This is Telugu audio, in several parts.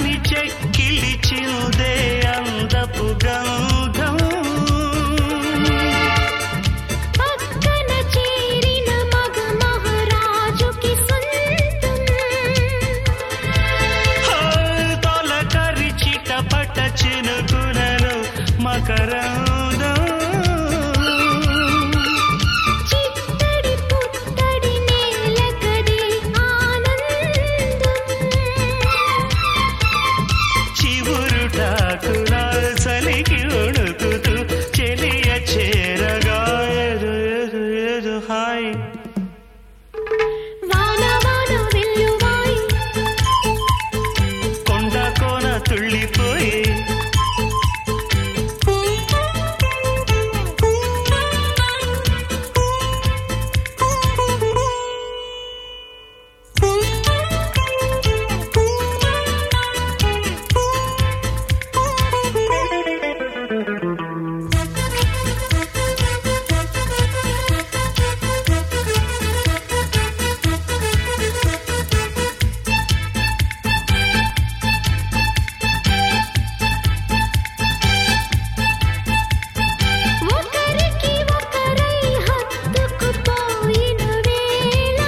చల్లని చెక్కిలి చిందే అందపు గంధం పక్కన చేరిన మగ మహారాజుకి సొంతం తొలకరి చిటపట చినుకులలో మకరందం చిత్తడి పుత్తడి నేలకది ఆనందం చివురుటాకుల చలికి ఉణుకుతూ చెలియ చేరగా ఏదో ఏదో ఏదో హాయ్ వాన వాన వెల్లువాయి కొండ కోన తుళ్ళిపోయి ఒకరికి ఒకరై హత్తుకుపోయిన వేళ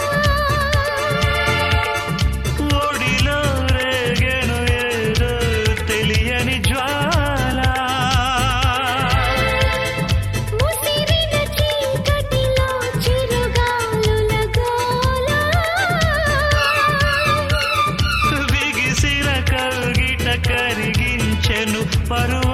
ఒడిలో రేగెను ఏదో తెలియని జ్వాల ముసిరిన చీకటిలో చిరుగాలుల గోల బిగిసిన కౌగిట కరిగించెను పరువ